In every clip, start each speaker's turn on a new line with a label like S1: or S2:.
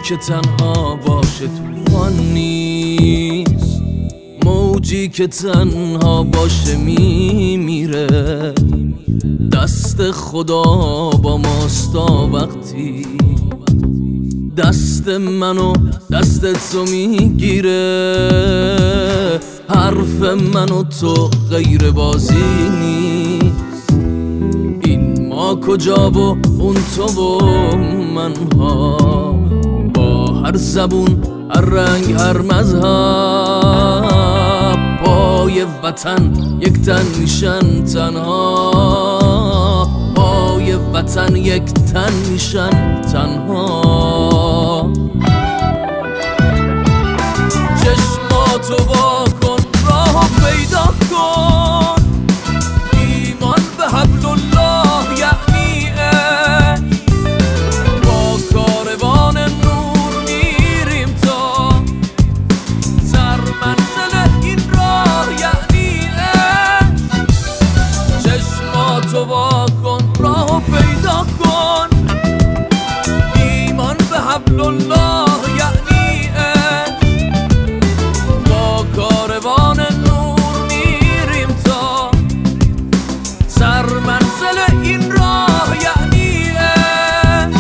S1: که تنها باشه طوفان نیست، موجی که تنها باشه میمیره. دست خدا با ماست تا وقتی دست منو دست تو میگیره. حرف منو تو غیر بازی نیست، این ما کجا و اون تو و منها، با هر زبون هر رنگ هر مذهب، پای وطن یک تن میشن تنها، پای وطن یک تن میشن تنها. چشماتو وا کن راهو پیدا کن، ایمان به حبل الله یعنی عشق، با کاروان نور میریم تا سر منزل این راه یعنی عشق. چشماتو وا کن راهو پیدا کن، ایمان به حبل الله یعنی عشق، با کاروان نور میریم تا سر منزل این راه یعنی عشق.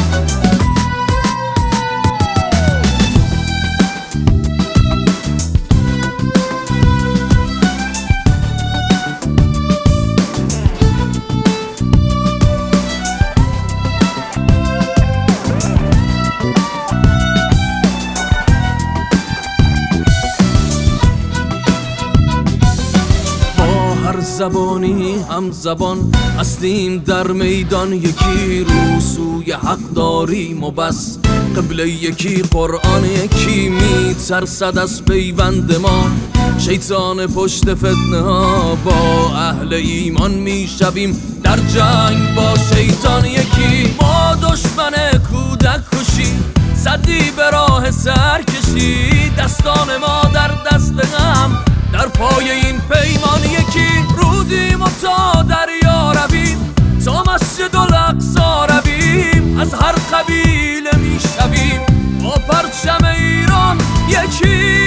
S1: زبانی هم زبان هستیم در میدان، یکی رو سوی حق داریم و بس، قبله یکی قرآن، یکی میترسد از پیوند ما. شیطان پشت فتنه ها با اهل ایمان میشویم در جنگ با شیطان، یکی ما دشمن کودک کشی، صدی به راه سرکشی، دستان ما در دست هم در پای این پیمان، یکی رودیم و تا دریا رویم، تا مسجد الاقصی رویم، از هر قبیله میشویم با پرچم ایران یکی.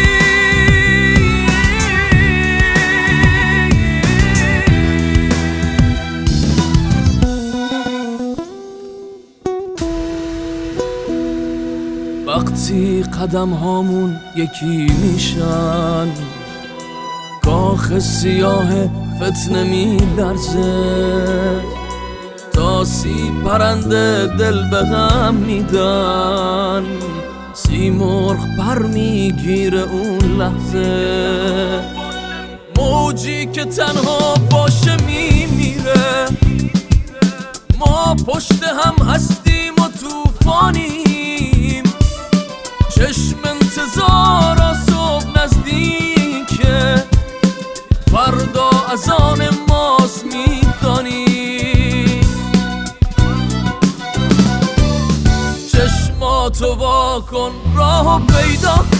S1: وقتی قدم هامون یکی میشن، کاخ سیاه فتنه میلرزه، تا سی پرنده دل به غم میدن، سیمرغ پر میگیره اون لحظه. موجی که تنها باشه میمیره، ما پشت هم هستیم و طوفانیم، چشم انتظار صبح نزدیکه، فردا از آن ماست میدانی. چشماتو وا کن راهو پیدا